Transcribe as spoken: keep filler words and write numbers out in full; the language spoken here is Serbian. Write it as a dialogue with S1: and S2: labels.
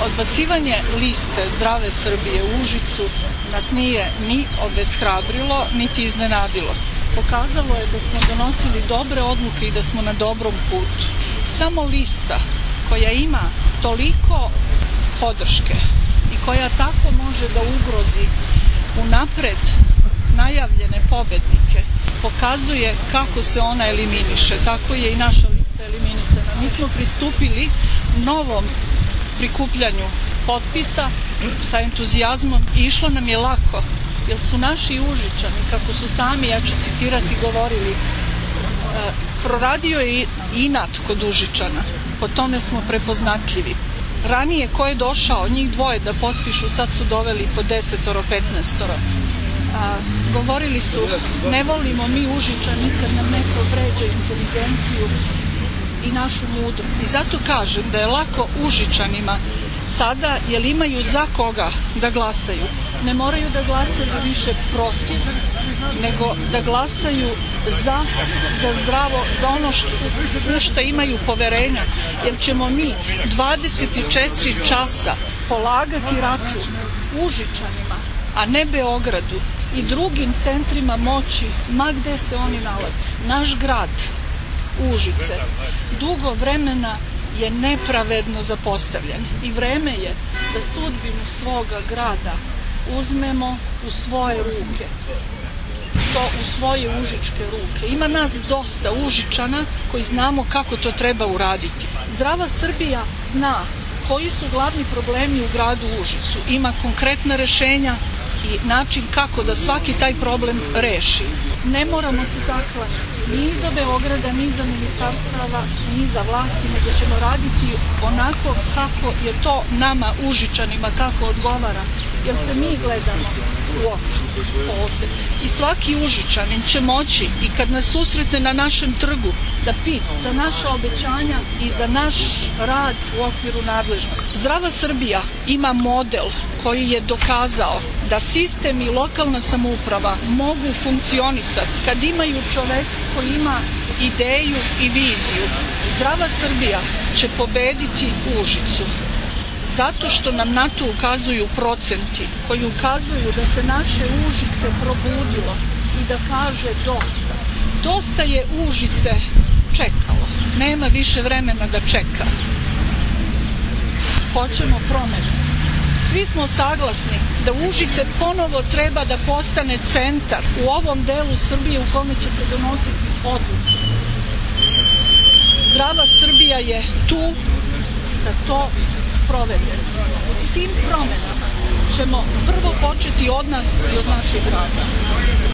S1: Odbacivanje liste Zdrave Srbije u Užicu nas nije ni obeshrabrilo, niti iznenadilo. Pokazalo je da smo donosili dobre odluke i da smo na dobrom putu. Samo lista koja ima toliko podrške i koja tako može da ugrozi unapred najavljene pobednike pokazuje kako se ona eliminiše. Tako je i naša lista eliminisana. Mi smo pristupili novom prikupljanju potpisa sa entuzijazmom i išlo nam je lako, jer su naši Užičani, kako su sami, ja ću citirati, govorili, e, proradio je inat kod Užičana, po tome smo prepoznatljivi. Ranije ko je došao, njih dvoje da potpišu, sad su doveli po desetoro, petnaestoro. A, govorili su, ne volimo mi Užičani kad nam neko vređa inteligenciju i našu mudru. I zato kažem da je lako Užičanima sada, jer imaju za koga da glasaju. Ne moraju da glasaju više protiv, nego da glasaju za, za zdravo, za ono što, u što imaju poverenja. Jer ćemo mi dvadeset četiri časa polagati račun Užičanima, a ne Beogradu i drugim centrima moći, ma gde se oni nalaze. Naš grad, Užice, dugo vremena je nepravedno zapostavljen i vreme je da sudbinu svoga grada uzmemo u svoje ruke, to u svoje užičke ruke. Ima nas dosta Užičana koji znamo kako to treba uraditi. Zdrava Srbija zna koji su glavni problemi u gradu Užicu, ima konkretna rešenja i način kako da svaki taj problem reši. Ne moramo se zaklanjati ni iza Beograda, ni iza ministarstava, ni iza vlasti, nego ćemo raditi onako kako je to nama Užičanima, kako odgovara, jer se mi gledamo u oči ovde. I svaki Užičanin će moći, i kad nas susretne na našem trgu, da pita za naša obećanja i za naš rad u okviru nadležnosti. Zdrava Srbija ima model koji je dokazao da sistem i lokalna samouprava mogu funkcionisati kad imaju čovek koji ima ideju i viziju. Zdrava Srbija će pobediti Užicu zato što nam na to ukazuju procenti koji ukazuju da se naše Užice probudilo i da kaže dosta. Dosta je Užice čekalo. Nema više vremena da čeka. Hoćemo promenu. Svi smo saglasni da Užice ponovo treba da postane centar u ovom delu Srbije u kome će se donositi odluke. Zdrava Srbija je tu da to sprovede. U tim promenama ćemo prvo početi od nas i od naših grada.